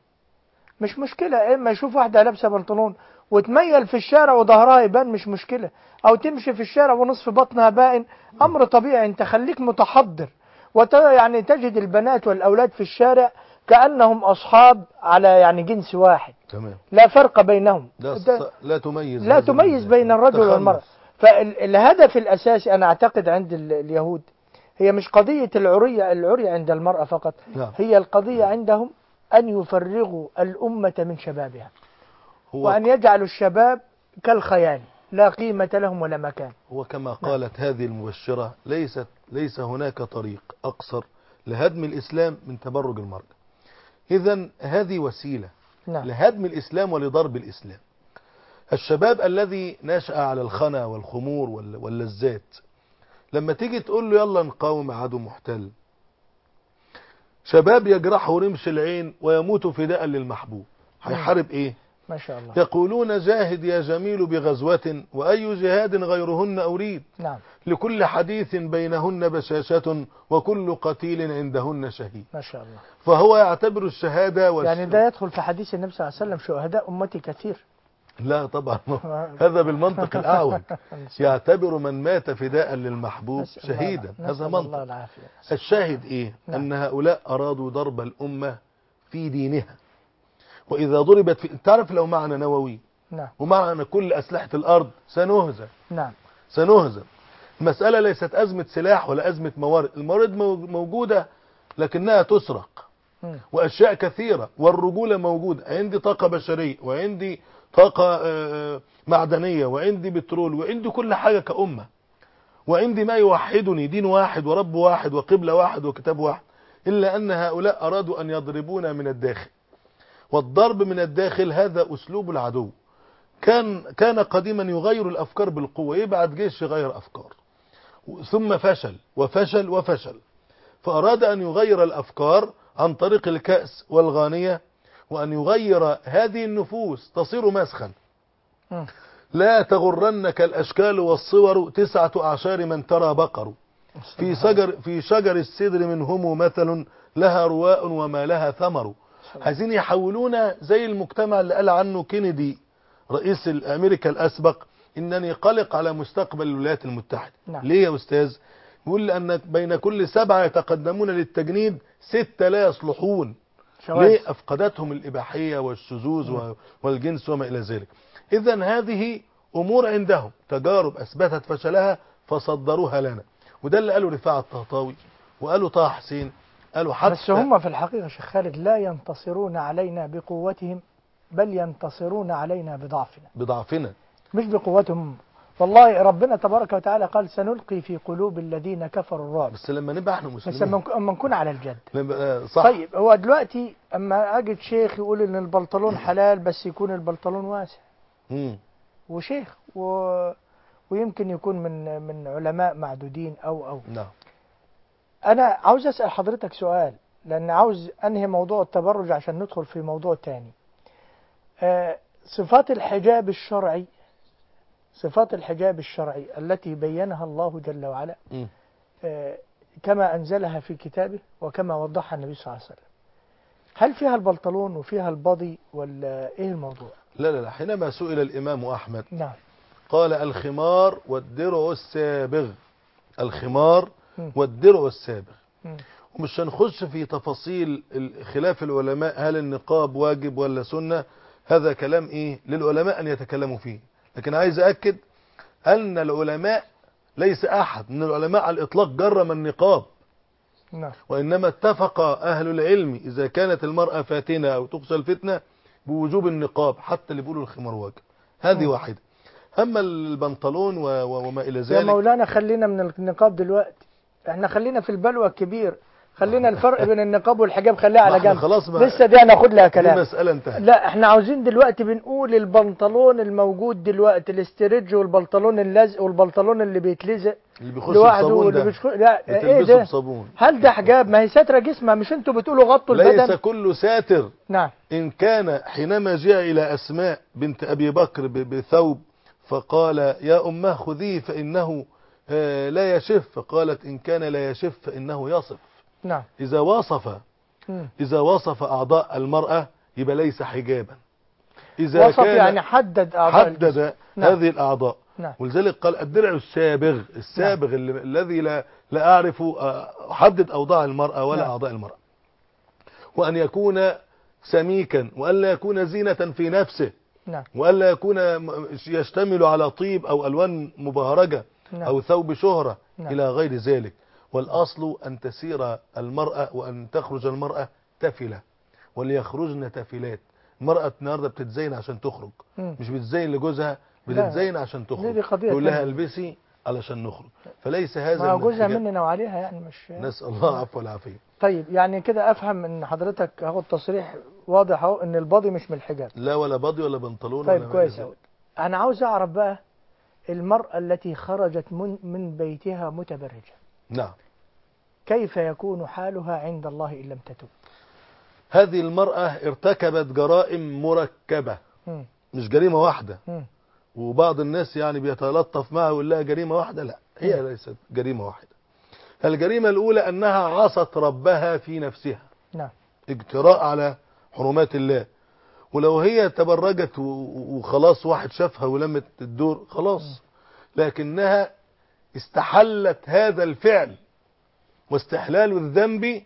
A: مش مشكلة إما يشوف واحدة لابسة بنطلون وتميل في الشارع وظهرها يبان، مش مشكلة. أو تمشي في الشارع ونصف بطنها باين، أمر طبيعي. أنت خليك متحضر. وت يعني تجد البنات والأولاد في الشارع كأنهم أصحاب على يعني جنس واحد،
B: تمام.
A: لا فرق بينهم.
B: لا,
A: ده
B: ص- لا تميز
A: لا
B: هذه
A: تميز
B: ال-
A: بين الرجل
B: تخنف.
A: والمرأة. فالهدف الأساسي أنا أعتقد عند ال- اليهود هي مش قضية العري العري عند المرأة فقط،
B: نعم.
A: هي القضية عندهم أن يفرغوا الأمة من شبابها،
B: هو
A: وأن يجعلوا الشباب كالخيال لا قيمة لهم ولا مكان.
B: هو كما قالت هذه المبشرة ليست ليس هناك طريق أقصر لهدم الإسلام من تبرج المرأة. إذن هذه وسيلة
A: نعم.
B: لهدم الإسلام ولضرب الإسلام. الشباب الذي نشأ على الخنا والخمور وال- واللذات، لما تيجي تقول له يلا نقاوم عدو محتل، شباب يجرحه رمش العين ويموت فداء للمحبوب، هيحارب ايه؟
A: ما شاء الله.
B: يقولون جاهد يا جميل بغزوة وأي جهاد غيرهن أريد،
A: نعم.
B: لكل حديث بينهن بشاشة وكل قتيل عندهن شهيد.
A: ما شاء الله.
B: فهو يعتبر الشهادة والش...
A: يعني ده يدخل في حديث النبي صلى الله عليه وسلم شهداء أمتي كثير.
B: لا طبعا هذا بالمنطق الأعوج، يعتبر من مات فداء للمحبوب شهيدا، هذا منطق. الشاهد إيه؟ نعم. أن هؤلاء أرادوا ضرب الأمة في دينها، وإذا ضربت في... تعرف لو معنا نووي،
A: نعم،
B: ومعنا كل أسلحة الأرض سنهزم.
A: نعم،
B: سنهزم. المسألة ليست أزمة سلاح ولا أزمة موارد، الموارد موجودة لكنها تسرق، م. وأشياء كثيرة، والرجولة موجودة. عندي طاقة بشرية، وعندي طاقة معدنية، وعندي بترول، وعندي كل حاجة كأمة، وعندي ما يوحدني، دين واحد ورب واحد وقبلة واحد وكتاب واحد، إلا أن هؤلاء أرادوا أن يضربونا من الداخل. والضرب من الداخل هذا أسلوب العدو. كان كان قديما يغير الأفكار بالقوة، يبعث جيش يغير أفكار، ثم فشل وفشل وفشل، فأراد أن يغير الأفكار عن طريق الكأس والغانية، وأن يغير هذه النفوس تصير مسخا. لا تغرنك الأشكال والصور، تسعة أعشار من ترى بقر، في شجر في شجر السدر منهم مثل، لها رواء وما لها ثمر. عايزين يحولونا زي المجتمع اللي قال عنه كينيدي رئيس الأمريكا الأسبق، إنني قلق على مستقبل الولايات المتحدة. نعم. ليه يا أستاذ؟ يقول لأن بين كل سبعة يتقدمون للتجنيد ستة لا يصلحون. شواذ. ليه؟ أفقدتهم الإباحية والشذوذ م. والجنس وما إلى ذلك. إذن هذه أمور عندهم، تجارب أثبتت فشلها فصدروها لنا، وده اللي قالوا رفاعة الطهطاوي وقالوا طه حسين، قالوا حتى
A: بس هم في الحقيقة شيخ خالد لا ينتصرون علينا بقوتهم، بل ينتصرون علينا بضعفنا.
B: بضعفنا مش
A: بقوتهم. والله ربنا تبارك وتعالى قال سنلقي في قلوب الذين كفروا الرعب.
B: بس لما نبقى احنا مسلمين،
A: بس لما نكون على الجد.
B: صح.
A: طيب هو دلوقتي اما اجد شيخ يقول ان البنطلون حلال بس يكون البنطلون واسع، امم وشيخ و... ويمكن يكون من من علماء معدودين او او
B: نعم.
A: انا عاوز اسال حضرتك سؤال، لان عاوز انهي موضوع التبرج عشان ندخل في موضوع تاني. آه صفات الحجاب الشرعي، صفات الحجاب الشرعي التي بينها الله جل وعلا آه كما أنزلها في كتابه وكما وضحها النبي صلى الله عليه وسلم، هل فيها البنطلون وفيها البضي ولا إيه الموضوع؟
B: لا لا لا. حينما سئل الإمام أحمد، نعم، قال الخمار والدرع السابغ، الخمار م. والدرع السابغ. م. ومش هنخش في تفاصيل خلاف العلماء هل النقاب واجب ولا سنة، هذا كلام إيه للعلماء أن يتكلموا فيه، لكن عايز أكد أن العلماء ليس أحد من العلماء على الإطلاق جرم النقاب، نعم، وإنما اتفق أهل العلم إذا كانت المرأة فاتنة أو تخشى الفتنة بوجوب النقاب، حتى اللي بيقولوا الخمار واجب. هذه م. واحدة. أما البنطلون وما إلى ذلك،
A: يا مولانا خلينا من النقاب دلوقتي، احنا خلينا في البلوى الكبير، خلينا الفرق بين النقاب والحجاب خليها على جنب، خلاص لسه دي هناخد لها كلام،
B: دي مسألة انتهت.
A: لا احنا عاوزين دلوقتي بنقول البنطلون الموجود دلوقتي، الاستريدج والبنطلون اللزق والبنطلون اللي بيتلزق
B: اللي بيخش بصابون ده،
A: بيخش... لا ايه ده بصابون. هل ده حجاب؟ ما هي ساتره جسمها، مش انتوا بتقولوا غطوا البدن؟
B: ليس كله ساتر.
A: نعم.
B: ان كان حينما جاء الى اسماء بنت ابي بكر بثوب فقال يا امه خذيه فانه آه لا يشف، فقالت ان كان لا يشف فانه يصف.
A: نعم.
B: إذا وصف إذا وصف أعضاء المرأة يبقى ليس حجابا. إذا
A: وصف كان يعني حدد أعضاء
B: حدد نعم. هذه الأعضاء.
A: نعم.
B: ولذلك قال الدرع السابغ، السابغ نعم. الذي لا لا أعرف أحدد أوضاع المرأة ولا نعم. أعضاء المرأة، وأن يكون سميكا، وأن لا يكون زينة في نفسه، نعم. وأن لا يكون يشتمل على طيب أو ألوان مبهرجة نعم. أو ثوب شهرة نعم. إلى غير ذلك. والأصل أن تسير المرأة وأن تخرج المرأة تفلة، وليخرجن تفلات. المرأة النهاردة بتتزين عشان تخرج، مم. مش بتزين لجوزها، بتتزين عشان تخرج، يقول لها البسي علشان نخرج، فليس هذا
A: ما جوزها مننا وعليها يعني، مش
B: نسأل الله العفو والعافية.
A: طيب يعني كده أفهم ان حضرتك هاخد تصريح واضح اهو ان الباضي مش من الحجاب.
B: لا ولا باضي ولا بنطلون.
A: طيب ولا كويس أوي. أنا عاوز أعرف بقى المرأة التي خرجت من, من بيتها متبرجة،
B: نعم،
A: كيف يكون حالها عند الله إن لم تتب؟
B: هذه المرأة ارتكبت جرائم مركبة،
A: م.
B: مش جريمة واحدة.
A: م.
B: وبعض الناس يعني بيتلطف معها ويقول لها جريمة واحدة. لا، هي
A: م.
B: ليست جريمة واحدة. الجريمة الأولى أنها عصت ربها في نفسها،
A: نعم،
B: اجتراء على حرمات الله. ولو هي تبرجت وخلاص واحد شافها ولمت الدور خلاص، لكنها استحلت هذا الفعل، واستحلال الذنب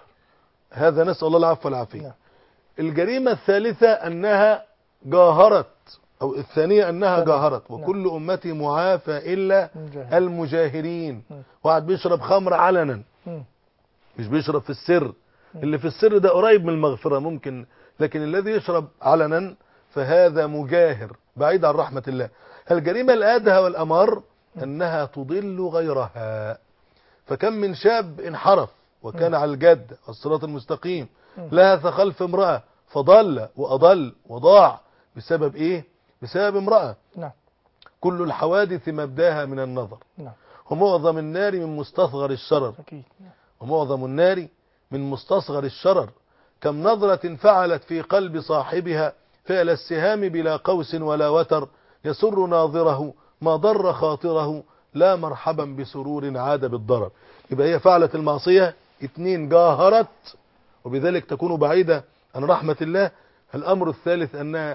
B: هذا نسأل الله العفو والعافية.
A: نعم.
B: الجريمة الثالثة أنها جاهرت، أو الثانية أنها
A: نعم.
B: جاهرت. وكل أمتي معافى إلا
A: مجاهد.
B: المجاهرين.
A: م.
B: واحد بيشرب خمر علنا،
A: م.
B: مش بيشرب في السر. اللي في السر ده قريب من المغفرة ممكن، لكن الذي يشرب علنا فهذا مجاهر بعيد عن رحمة الله. الجريمة الأدهى والأمر أنها تضل غيرها. فكم من شاب انحرف وكان على الجد الصراط المستقيم، لهث خلف امرأة فضل وأضل وضاع بسبب إيه؟ بسبب امرأة.
A: نعم.
B: كل الحوادث مبداها من النظر،
A: نعم.
B: ومعظم النار من مستصغر الشرر.
A: أكيد. نعم.
B: ومعظم النار من مستصغر الشرر. كم نظرة فعلت في قلب صاحبها فعل السهام بلا قوس ولا وتر، يسر ناظره ما ضر خاطره، لا مرحبا بسرور عاد بالضرر. يبقى هي فعلت المعصية، اتنين جاهرت وبذلك تكون بعيدة عن رحمة الله. الأمر الثالث أنها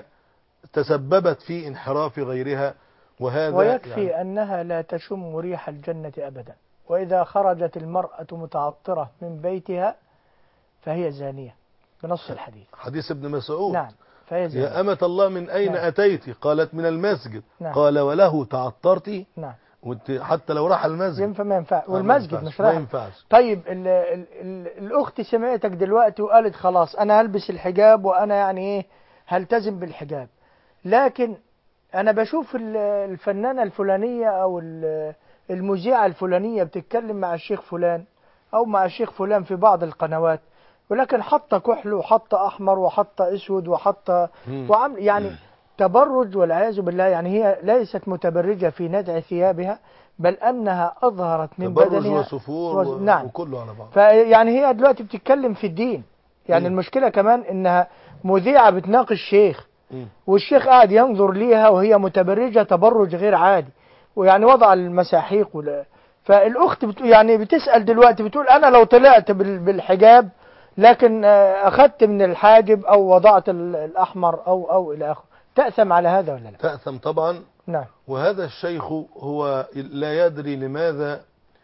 B: تسببت في انحراف غيرها، وهذا
A: ويكفي
B: يعني
A: أنها لا تشم ريح الجنة أبدا. وإذا خرجت المرأة متعطرة من بيتها فهي زانية بنص الحديث،
B: حديث ابن مسعود.
A: نعم، فهي زانية.
B: يا أمة الله من أين
A: نعم.
B: أتيت؟ قالت من المسجد.
A: نعم.
B: قال وله تعطرتي؟
A: نعم.
B: وانت حتى لو راح المسجد
A: ينفع ما ينفع،
B: آه،
A: والمسجد
B: ما
A: مش
B: ما
A: راح.
B: ينفعش.
A: طيب ال ال ال الأخت سمعتك دلوقتي وقالت خلاص أنا هلبس الحجاب وأنا يعني إيه هلتزم بالحجاب، لكن أنا بشوف ال- الفنانة الفلانية أو ال- المذيعة الفلانية بتتكلم مع الشيخ فلان أو مع الشيخ فلان في بعض القنوات، ولكن حاطة كحل وحاطة أحمر وحاطة أسود وحاطة
B: مم.
A: وعم يعني تبرج والعياذ بالله. يعني هي ليست متبرجة في نزع ثيابها، بل أنها أظهرت من
B: تبرج
A: بدنها
B: وسفور
A: وز...
B: و...
A: نعم.
B: وكله على بعض.
A: فيعني هي دلوقتي بتتكلم في الدين. يعني
B: مم.
A: المشكلة كمان إنها مذيعة بتناقش شيخ،
B: مم.
A: والشيخ قاعد ينظر ليها وهي متبرجة تبرج غير عادي، ويعني وضع المساحيق ولا. فالأخت بت... يعني بتسأل دلوقتي بتقول أنا لو طلعت بال... بالحجاب لكن آه، أخذت من الحاجب أو وضعت ال- الأحمر أو أو إلى آخره، تأثم على هذا ولا لا؟
B: تأثم طبعا.
A: نعم.
B: وهذا الشيخ هو لا يدري لماذا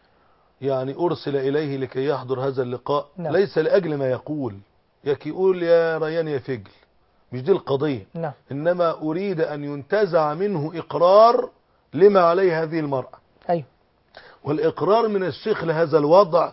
B: يعني أرسل إليه لكي يحضر هذا اللقاء.
A: نعم.
B: ليس لأجل ما يقول، يكي يقول يا ريان يا فجل، مش دي القضية.
A: نعم.
B: إنما أريد أن ينتزع منه إقرار لما عليه هذه المرأة.
A: أيوه.
B: والإقرار من الشيخ لهذا الوضع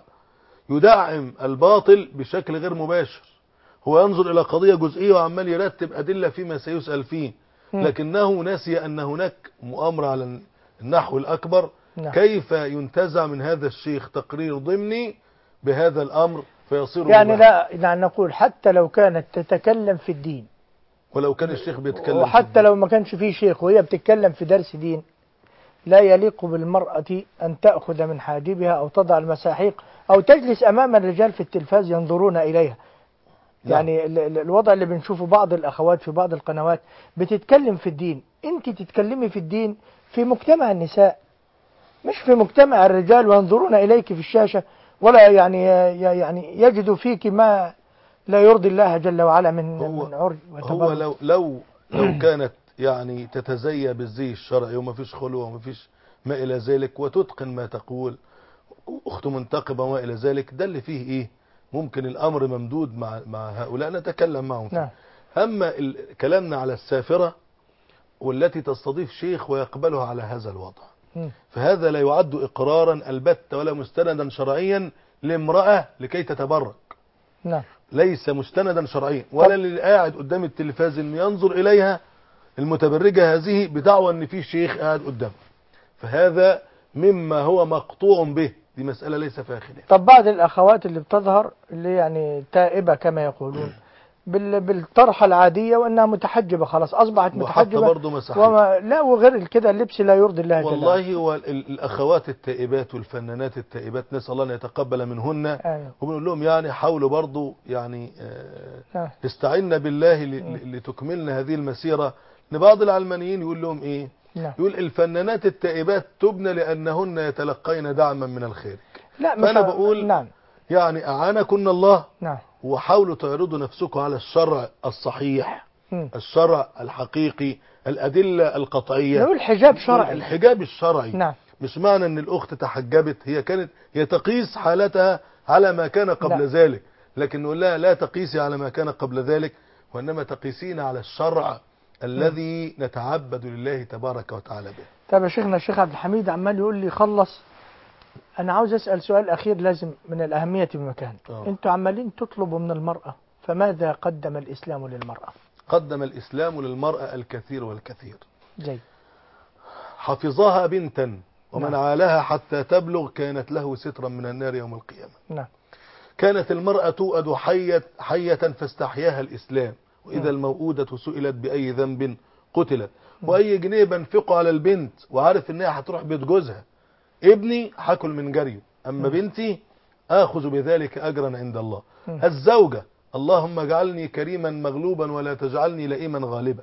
B: يدعم الباطل بشكل غير مباشر. هو ينظر إلى قضية جزئية وعمال يرتب أدلة فيما سيسأل فيه،
A: مم.
B: لكنه نسي أن هناك مؤامرة على النحو الأكبر.
A: نعم.
B: كيف ينتزع من هذا الشيخ تقرير ضمني بهذا الأمر فيصير
A: يعني
B: مباح؟
A: لا يعني نقول حتى لو كانت تتكلم في الدين،
B: ولو كان الشيخ بيتكلم في
A: وحتى
B: الدين.
A: لو ما كانش فيه شيخ وهي بتتكلم في درس دين، لا يليق بالمرأة أن تأخذ من حاجبها أو تضع المساحيق أو تجلس أمام الرجال في التلفاز ينظرون إليها.
B: نعم.
A: يعني ال- ال- الوضع اللي بنشوفه بعض الأخوات في بعض القنوات بتتكلم في الدين، أنت تتكلمي في الدين في مجتمع النساء مش في مجتمع الرجال، وينظرون إليك في الشاشة ولا يعني يعني يجدوا فيك ما لا يرضي الله جل وعلا من
B: هو
A: من عري
B: هو
A: وتبرج.
B: لو لو لو كانت يعني تتزيى بالزي الشرعي وما فيش خلوة وما فيش ما إلى ذلك وتتقن ما تقول أخت منتقبة وما إلى ذلك، ده اللي فيه إيه ممكن الأمر ممدود مع مع هؤلاء نتكلم معهم فيه.
A: نعم.
B: أما ال- كلامنا على السافرة والتي تستضيف شيخ ويقبلها على هذا الوضع،
A: مم.
B: فهذا لا يعد إقرارا البتة ولا مستندا شرعيا لامرأة لكي تتبرك.
A: نعم.
B: ليس مستندا شرعيا، ولا اللي قاعد قدام التلفاز انه ينظر اليها المتبرجة هذه بدعوى ان في شيخ قاعد قدامه، فهذا مما هو مقطوع به. دي مسألة ليس فيها خلاف.
A: طب بعض الأخوات اللي بتظهر اللي يعني تائبة كما يقولون بال... بالطرحة العادية وأنها متحجبة خلاص أصبحت متحجبة
B: برضه مسحت.
A: وما... لا وغير كده اللبس لا يرضي الله
B: والله هو الأخوات التائبات والفنانات التائبات نسأل الله أن يتقبل منهن. آه. وبنقول لهم يعني حاولوا برضه يعني آه استعنا بالله ل... لتكملنا هذه المسيرة. ان بعض العلمانيين يقول لهم ايه؟ نعم. يقول الفنانات التائبات تبنى لأنهن يتلقين دعما من الخارج.
A: لا مش
B: فأنا بقول
A: نعم.
B: يعني أعانكن الله.
A: نعم.
B: وحاولوا تعرضوا نفسكم على الشرع الصحيح، م. الشرع الحقيقي، الأدلة القطعية.
A: نقول الحجاب شرعي،
B: الحجاب الشرعي.
A: نعم.
B: مش معنى ان الأخت تحجبت هي كانت هي تقيس حالتها على ما كان قبل لا. ذلك، لكن نقول لها لا تقيسي على ما كان قبل ذلك، وإنما تقيسين على الشرع الذي نتعبد لله تبارك وتعالى به.
A: طب يا شيخنا الشيخ عبد الحميد عمال يقول لي خلص. أنا عاوز أسأل سؤال أخير لازم من الأهمية بمكان. أوه. أنتوا عمالين تطلبوا من المرأة، فماذا قدم الإسلام للمرأة؟
B: قدم الإسلام للمرأة الكثير والكثير.
A: جي.
B: حفظها بنتا ومن نعم. عالها حتى تبلغ كانت له سترا من النار يوم القيامة.
A: نعم.
B: كانت المرأة توأد حية, حية فاستحياها الإسلام، وإذا الموؤودة سئلت بأي ذنب قتلت. وأي جنيه بنفقه على البنت وعارف إنها هتروح بيت جوزها، ابني هاكل من جريه، أما بنتي آخذ بذلك أجرا عند الله. الزوجة اللهم اجعلني كريما مغلوبا ولا تجعلني لئيما غالبا.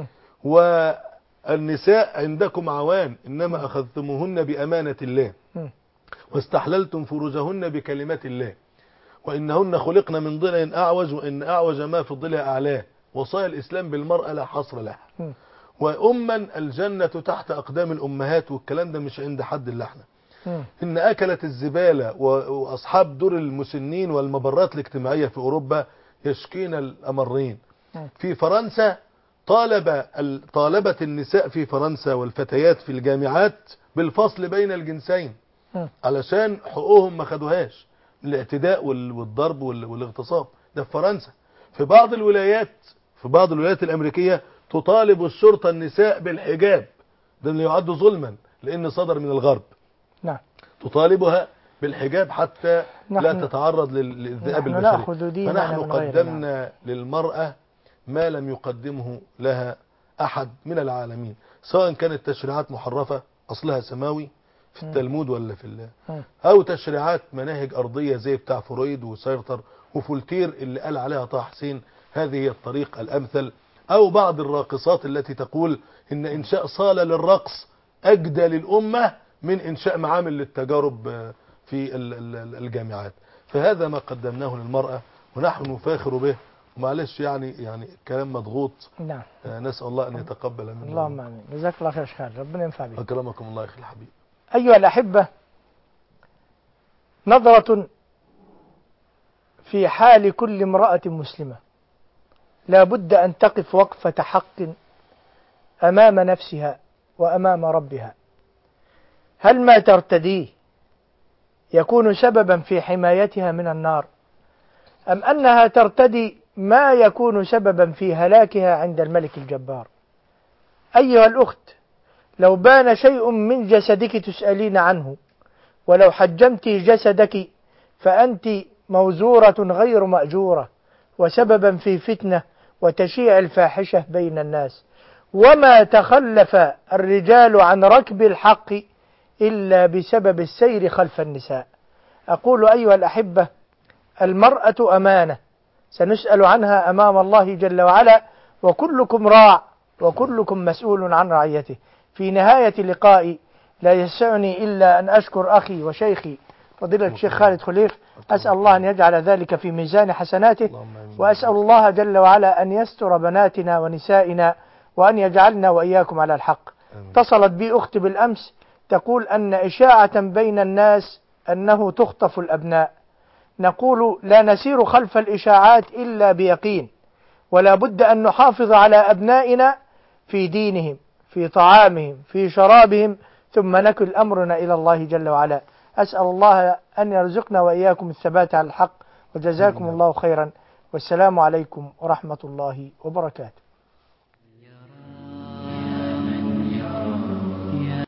B: والنساء عندكم عوان إنما أخذتموهن بأمانة الله واستحللتم فروجهن بكلمات الله، وإنهن خلقن من ضلع أعوج وإن أعوج ما في الضلع أعلاه. وصايا الإسلام بالمرأة لا حصر لها. وأما الجنة تحت أقدام الأمهات، والكلام ده مش عند حد اللي احنا إن أكلت الزبالة وأصحاب دور المسنين والمبرات الاجتماعية في أوروبا يشكين الأمرين. في فرنسا طالب طالبت النساء في فرنسا والفتيات في الجامعات بالفصل بين الجنسين علشان حقوقهم ما خدوهاش، الاعتداء والضرب والاغتصاب. ده في فرنسا. في بعض الولايات في بعض الولايات الأمريكية تطالب الشرطة النساء بالحجاب، ده اللي يعد ظلما لأن صدر من الغرب.
A: نعم.
B: تطالبها بالحجاب حتى لا تتعرض للذئاب البشري. فنحن قدمنا للمرأة ما لم يقدمه لها أحد من العالمين، سواء كانت تشريعات محرفة أصلها سماوي في التلمود ولا في الله، أو تشريعات مناهج أرضية زي بتاع فرويد وسيرتر وفولتير اللي قال عليها طه حسين هذه هي الطريق الأمثل، أو بعض الراقصات التي تقول إن إنشاء صالة للرقص أجدى للأمة من إنشاء معامل للتجارب في الجامعات. فهذا ما قدمناه للمرأة ونحن نفاخر به. ومعلش يعني يعني كلام مضغوط.
A: نعم.
B: نسأل الله أن يتقبل منا.
A: اللهم آمين. جزاك الله خير شيخ، ربنا ينفع بك.
B: أكرمكم الله يا أخي الحبيب.
A: أيها الأحبة، نظرة في حال كل امرأة مسلمة لا بد أن تقف وقفة حق أمام نفسها وأمام ربها. هل ما ترتديه يكون سببا في حمايتها من النار، أم أنها ترتدي ما يكون سببا في هلاكها عند الملك الجبار؟ أيها الأخت، لو بان شيء من جسدك تسألين عنه، ولو حجمت جسدك فأنت موزورة غير مأجورة وسببا في فتنة وتشيع الفاحشة بين الناس. وما تخلف الرجال عن ركب الحق إلا بسبب السير خلف النساء. أقول أيها الأحبة، المرأة أمانة سنسأل عنها أمام الله جل وعلا، وكلكم راع وكلكم مسؤول عن رعيته. في نهاية لقائي لا يسعني إلا أن أشكر أخي وشيخي فضيلة الشيخ خالد خليف، أسأل الله أن يجعل ذلك في ميزان حسناته، وأسأل الله جل وعلا أن يستر بناتنا ونسائنا وأن يجعلنا وإياكم على الحق. اتصلت بي أختي بالأمس تقول أن إشاعة بين الناس أنه تخطف الأبناء. نقول لا نسير خلف الإشاعات إلا بيقين، ولا بد أن نحافظ على أبنائنا في دينهم، في طعامهم، في شرابهم، ثم نكل أمرنا إلى الله جل وعلا. أسأل الله أن يرزقنا وإياكم الثبات على الحق، وجزاكم الله خيرا، والسلام عليكم ورحمة الله وبركاته.